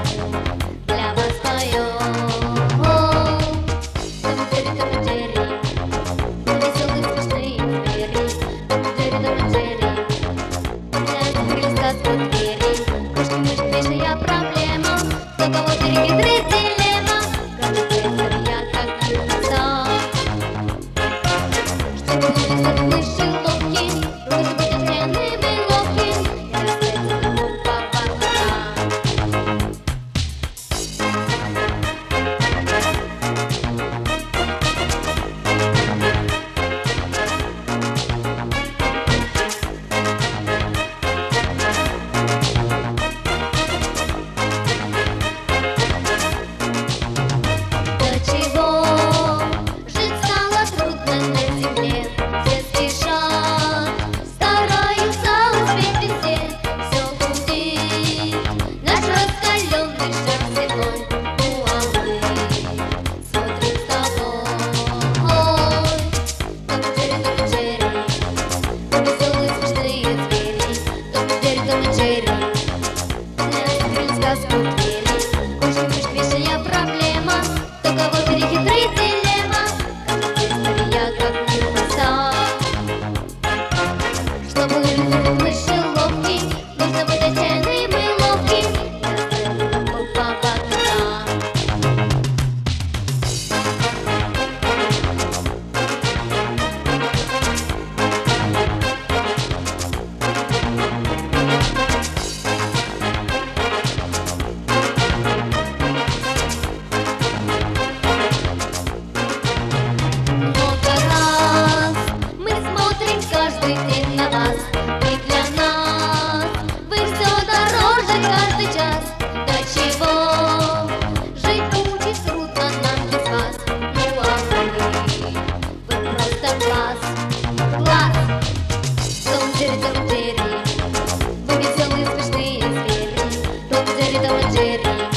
для вас поем. Том и Джерри, Том и Джерри, веселые смешные звери. Том и Джерри, Том и Джерри, открыли сказку двери. Кошки-мышки, большая проблема, кто кого перехитрит дилемма. Каждый я как юноса, чтобы люди стали выше ловки, руки быть отменными ловки. Я рассказываю па-па-па. До чего жить стало трудно на земле, все спешат, стараются успеть везде. Все гудит наш раскаленный шар земной, ну а мы смотрим с тобой. Том и Джерри, Том и Джерри, веселые смешные звери. Том и Джерри, Том и Джерри, открыли сказку двери. Кошки-мышки, вещая проблема, кто кого перехитрит дилемма. Каждый я как юноса, чтобы люди выше ловки, нужно быть отчаянным и ловким. Я рассказываю па-па-па. Много раз мы смотрим каждый день на вас, и для нас вы все дороже каждый час. До чего жить будет трудно нам без вас, ну а вы просто класс, класс. Том и Джерри, Том и Джерри, вы веселые смешные звери. Том и Джерри, Том и Джерри,